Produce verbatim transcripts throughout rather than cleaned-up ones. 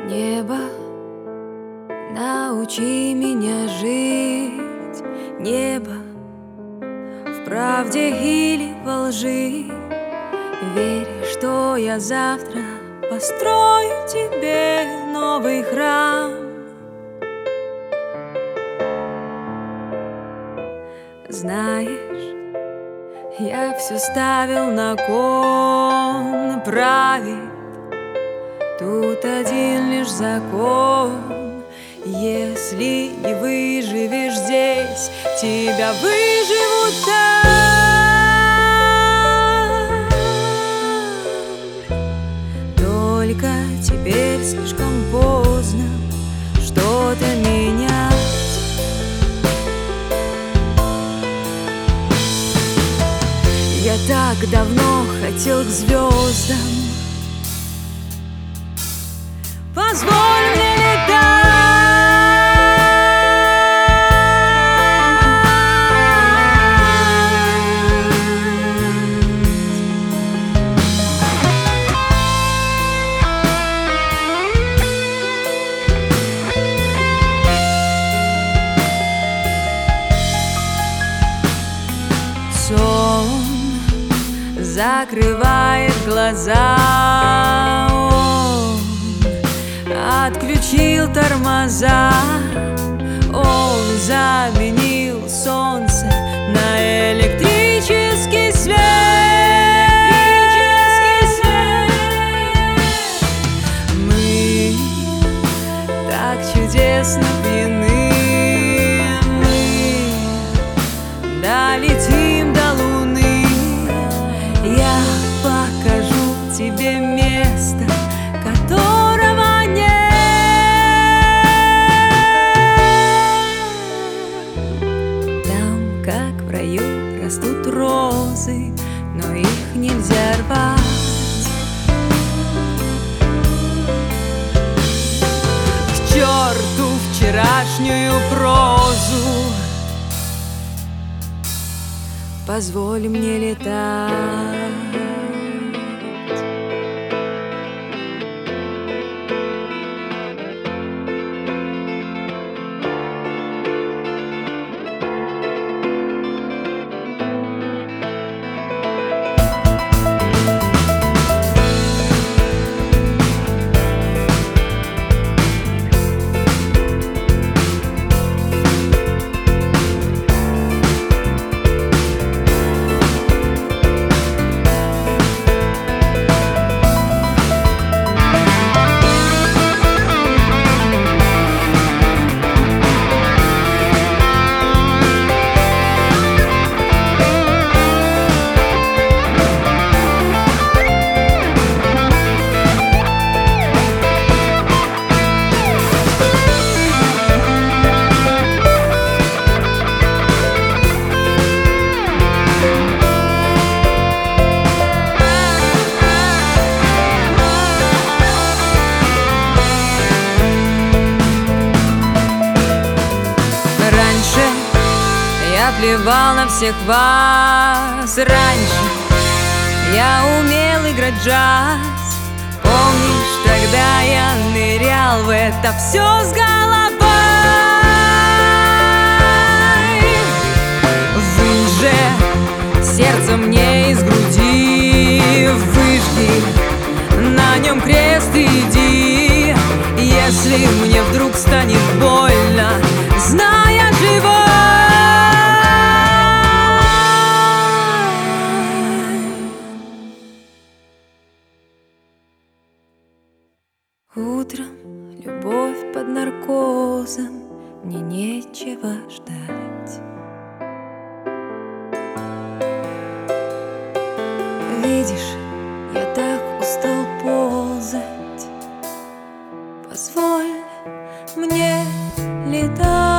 Небо, научи меня жить. Небо, в правде или во лжи. Верь, что я завтра построю тебе новый храм. Знаешь, я все ставил на кон. Правит тут один лишь закон: если не выживешь здесь, тебя выживут там. Только теперь слишком поздно что-то менять. Я так давно хотел к звездам. Позволь мне летать. Сон закрывает глаза. Он отключил тормоза. Он заменил солнце на электрический свет. Мы так чудесно пьяны. Мы долетим до луны. Я покажу тебе место, которого нет. Там, как в раю, растут розы, но их нельзя рвать. К черту вчерашнюю прозу. Позволь мне летать. Я плевал на всех вас. Раньше я умел играть джаз. Помнишь, тогда я нырял в это все с головой. Вынь же сердце мне из груди. Выжги на нем крест и иди. Если мне вдруг станет больно, знай, я живой. Утром любовь под наркозом, мне нечего ждать. Видишь, я так устал ползать. Позволь мне летать.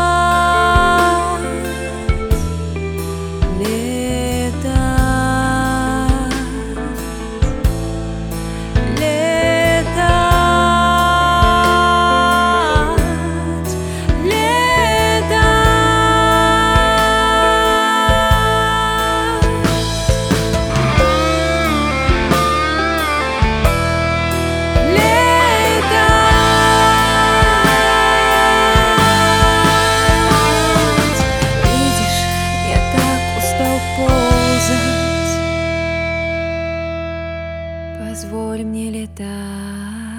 Летать. позволь мне летать.